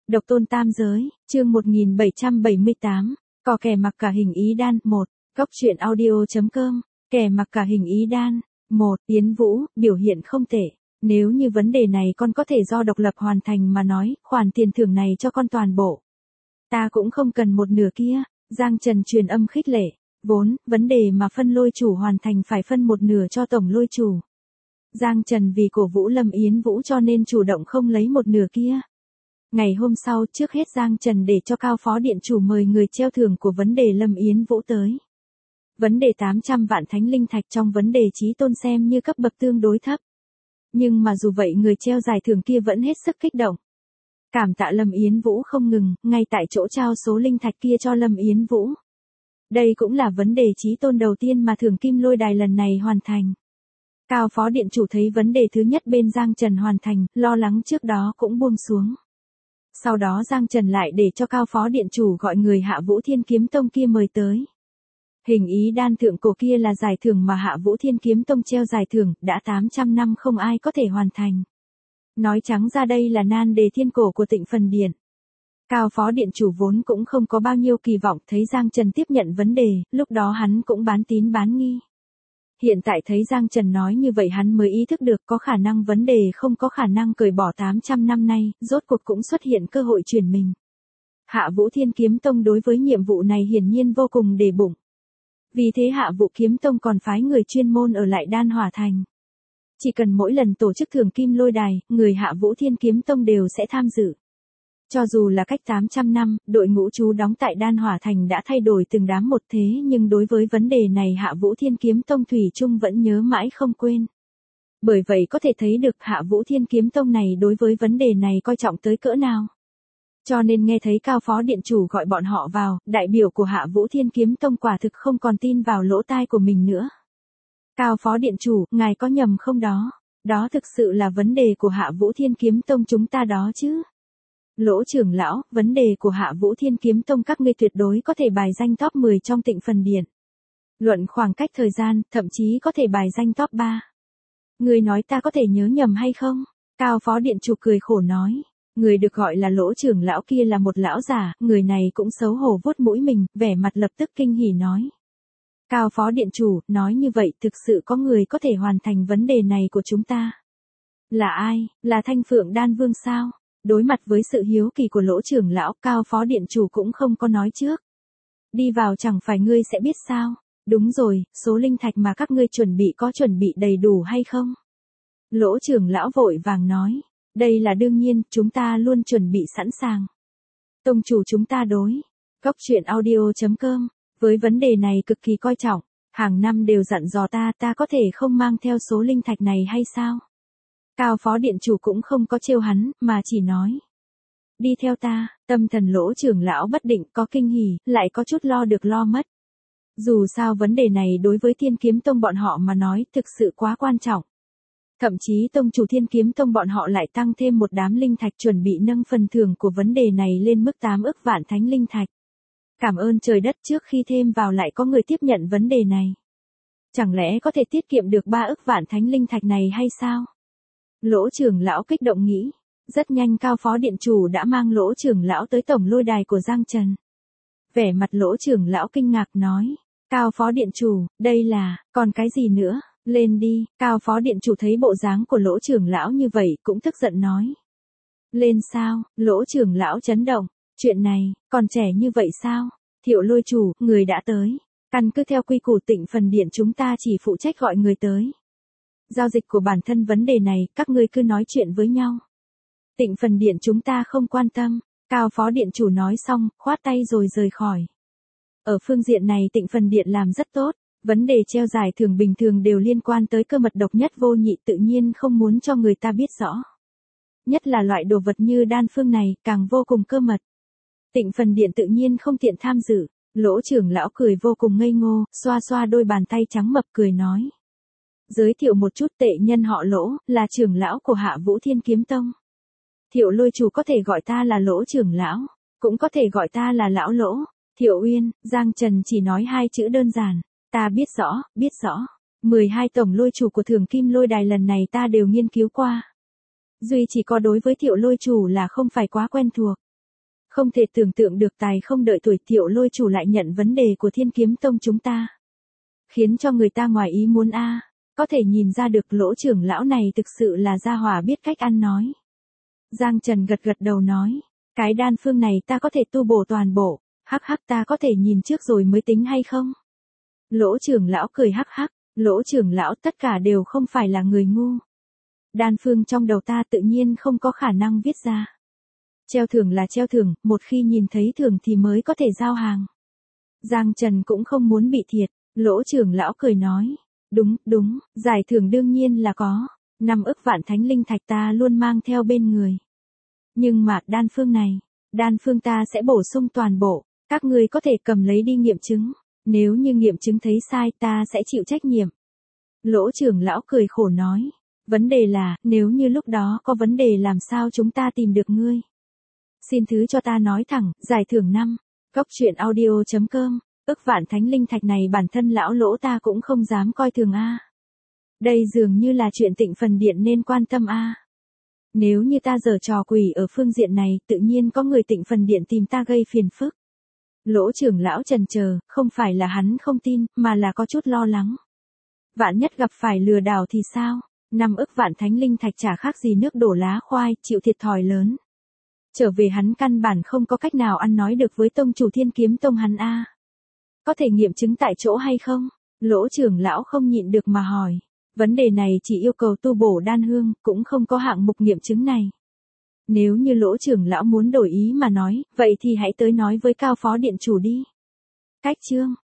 Độc tôn tam giới, chương 1778, có kẻ mặc cả hình ý đan, 1, Cóc truyện audio.com, kẻ mặc cả hình ý đan, 1, Yến Vũ, biểu hiện không tệ. Nếu như vấn đề này con có thể do độc lập hoàn thành mà nói, khoản tiền thưởng này cho con toàn bộ. Ta cũng không cần một nửa kia, Giang Trần truyền âm khích lệ. Vốn, vấn đề mà phân lôi chủ hoàn thành phải phân một nửa cho tổng lôi chủ. Giang Trần vì cổ vũ Lâm Yến Vũ cho nên chủ động không lấy một nửa kia. Ngày hôm sau, trước hết Giang Trần để cho Cao Phó Điện Chủ mời người treo thưởng của vấn đề Lâm Yến Vũ tới. Vấn đề 800 vạn thánh linh thạch trong vấn đề chí tôn xem như cấp bậc tương đối thấp. Nhưng mà dù vậy người treo giải thưởng kia vẫn hết sức kích động. Cảm tạ Lâm Yến Vũ không ngừng, ngay tại chỗ trao số linh thạch kia cho Lâm Yến Vũ. Đây cũng là vấn đề chí tôn đầu tiên mà thưởng kim lôi đài lần này hoàn thành. Cao Phó Điện Chủ thấy vấn đề thứ nhất bên Giang Trần hoàn thành, lo lắng trước đó cũng buông xuống. Sau đó Giang Trần lại để cho Cao Phó Điện Chủ gọi người Hạ Vũ Thiên Kiếm Tông kia mời tới. Hình ý đan thượng cổ kia là giải thưởng mà Hạ Vũ Thiên Kiếm Tông treo giải thưởng, đã 800 năm không ai có thể hoàn thành. Nói trắng ra đây là nan đề thiên cổ của Tịnh Phần Điện. Cao Phó Điện Chủ vốn cũng không có bao nhiêu kỳ vọng, thấy Giang Trần tiếp nhận vấn đề, lúc đó hắn cũng bán tín bán nghi. Hiện tại thấy Giang Trần nói như vậy hắn mới ý thức được có khả năng vấn đề không có khả năng cởi bỏ 800 năm nay, rốt cuộc cũng xuất hiện cơ hội chuyển mình. Hạ Vũ Thiên Kiếm Tông đối với nhiệm vụ này hiển nhiên vô cùng để bụng. Vì thế Hạ Vũ Kiếm Tông còn phái người chuyên môn ở lại Đan Hỏa Thành. Chỉ cần mỗi lần tổ chức thưởng kim lôi đài, người Hạ Vũ Thiên Kiếm Tông đều sẽ tham dự. Cho dù là cách 800 năm, đội ngũ trú đóng tại Đan Hỏa Thành đã thay đổi từng đám một thế nhưng đối với vấn đề này Hạ Vũ Thiên Kiếm Tông thủy chung vẫn nhớ mãi không quên. Bởi vậy có thể thấy được Hạ Vũ Thiên Kiếm Tông này đối với vấn đề này coi trọng tới cỡ nào. Cho nên nghe thấy Cao Phó Điện Chủ gọi bọn họ vào, đại biểu của Hạ Vũ Thiên Kiếm Tông quả thực không còn tin vào lỗ tai của mình nữa. Cao Phó Điện Chủ, ngài có nhầm không đó? Đó thực sự là vấn đề của Hạ Vũ Thiên Kiếm Tông chúng ta đó chứ? Lỗ trưởng lão, vấn đề của Hạ Vũ Thiên Kiếm Tông các ngươi tuyệt đối có thể bài danh top 10 trong Tịnh Phần Điện. Luận khoảng cách thời gian, thậm chí có thể bài danh top 3. Người nói ta có thể nhớ nhầm hay không? Cao Phó Điện Chủ cười khổ nói. Người được gọi là lỗ trưởng lão kia là một lão giả, người này cũng xấu hổ vuốt mũi mình, vẻ mặt lập tức kinh hỉ nói. Cao Phó Điện Chủ, nói như vậy thực sự có người có thể hoàn thành vấn đề này của chúng ta. Là ai? Là Thanh Phượng Đan Vương sao? Đối mặt với sự hiếu kỳ của lỗ trưởng lão, Cao Phó Điện Chủ cũng không có nói trước. Đi vào chẳng phải ngươi sẽ biết sao? Đúng rồi, số linh thạch mà các ngươi chuẩn bị có chuẩn bị đầy đủ hay không? Lỗ trưởng lão vội vàng nói. Đây là đương nhiên, chúng ta luôn chuẩn bị sẵn sàng. Tông chủ chúng ta đối. Cóc truyện audio.com, với vấn đề này cực kỳ coi trọng. Hàng năm đều dặn dò ta có thể không mang theo số linh thạch này hay sao? Cao Phó Điện Chủ cũng không có trêu hắn, mà chỉ nói. Đi theo ta, tâm thần lỗ trưởng lão bất định, có kinh hỉ, lại có chút lo được lo mất. Dù sao vấn đề này đối với Thiên Kiếm Tông bọn họ mà nói thực sự quá quan trọng. Thậm chí Tông chủ Thiên Kiếm Tông bọn họ lại tăng thêm một đám linh thạch chuẩn bị nâng phần thưởng của vấn đề này lên mức 8 ức vạn thánh linh thạch. Cảm ơn trời đất trước khi thêm vào lại có người tiếp nhận vấn đề này. Chẳng lẽ có thể tiết kiệm được 3 ức vạn thánh linh thạch này hay sao? Lỗ trưởng lão kích động nghĩ. Rất nhanh Cao Phó Điện Chủ đã mang lỗ trưởng lão tới tổng lôi đài của Giang Trần. Vẻ mặt lỗ trưởng lão kinh ngạc nói. Cao Phó Điện Chủ, đây là, còn cái gì nữa? Lên đi, Cao Phó Điện Chủ thấy bộ dáng của lỗ trưởng lão như vậy cũng tức giận nói. Lên sao? Lỗ trưởng lão chấn động. Chuyện này, còn trẻ như vậy sao? Thiệu Lôi Chủ, người đã tới. Căn cứ theo quy củ Tịnh Phần Điện chúng ta chỉ phụ trách gọi người tới. Giao dịch của bản thân vấn đề này, các ngươi cứ nói chuyện với nhau. Tịnh Phần Điện chúng ta không quan tâm. Cao Phó Điện Chủ nói xong, khoát tay rồi rời khỏi. Ở phương diện này Tịnh Phần Điện làm rất tốt. Vấn đề treo giải thưởng bình thường đều liên quan tới cơ mật độc nhất vô nhị tự nhiên không muốn cho người ta biết rõ. Nhất là loại đồ vật như đan phương này, càng vô cùng cơ mật. Tịnh Phần Điện tự nhiên không tiện tham dự. Lỗ trưởng lão cười vô cùng ngây ngô, xoa xoa đôi bàn tay trắng mập cười nói. Giới thiệu một chút tệ nhân họ Lỗ, là trưởng lão của Hạ Vũ Thiên Kiếm Tông. Thiệu Lôi Chủ có thể gọi ta là Lỗ trưởng lão, cũng có thể gọi ta là lão Lỗ. Thiệu Uyên, Giang Trần chỉ nói hai chữ đơn giản. Ta biết rõ. 12 tổng lôi chủ của Thường Kim Lôi Đài lần này ta đều nghiên cứu qua. Duy chỉ có đối với Thiệu Lôi Chủ là không phải quá quen thuộc. Không thể tưởng tượng được tài không đợi tuổi Tiểu Lôi chủ lại nhận vấn đề của Thiên Kiếm Tông chúng ta. Khiến cho người ta ngoài ý muốn a. Có thể nhìn ra được Lỗ trưởng lão này thực sự là gia hỏa biết cách ăn nói. Giang Trần gật gật đầu nói, cái đan phương này ta có thể tu bổ toàn bộ, hắc hắc ta có thể nhìn trước rồi mới tính hay không? Lỗ trưởng lão cười hắc hắc, Lỗ trưởng lão tất cả đều không phải là người ngu. Đan phương trong đầu ta tự nhiên không có khả năng viết ra. Treo thưởng là treo thưởng, một khi nhìn thấy thưởng thì mới có thể giao hàng. Giang Trần cũng không muốn bị thiệt, Lỗ trưởng lão cười nói, đúng, giải thưởng đương nhiên là có, 5 ức vạn thánh linh thạch ta luôn mang theo bên người. Nhưng mà đan phương ta sẽ bổ sung toàn bộ, các ngươi có thể cầm lấy đi nghiệm chứng, nếu như nghiệm chứng thấy sai ta sẽ chịu trách nhiệm. Lỗ trưởng lão cười khổ nói, vấn đề là, nếu như lúc đó có vấn đề làm sao chúng ta tìm được ngươi? Xin thứ cho ta nói thẳng, giải thưởng 5, goctruyện.audio.com, ức vạn thánh linh thạch này bản thân lão Lỗ ta cũng không dám coi thường a. Đây dường như là chuyện Tịnh Phần Điện nên quan tâm a. Nếu như ta giở trò quỷ ở phương diện này, tự nhiên có người Tịnh Phần Điện tìm ta gây phiền phức. Lỗ trưởng lão chần chờ, không phải là hắn không tin, mà là có chút lo lắng. Vạn nhất gặp phải lừa đảo thì sao? 5 ức vạn thánh linh thạch chả khác gì nước đổ lá khoai, chịu thiệt thòi lớn. Trở về hắn căn bản không có cách nào ăn nói được với tông chủ Thiên Kiếm Tông hắn a. Có thể nghiệm chứng tại chỗ hay không? Lỗ trưởng lão không nhịn được mà hỏi. Vấn đề này chỉ yêu cầu tu bổ đan hương, cũng không có hạng mục nghiệm chứng này. Nếu như Lỗ trưởng lão muốn đổi ý mà nói, vậy thì hãy tới nói với Cao Phó Điện chủ đi. Cách chương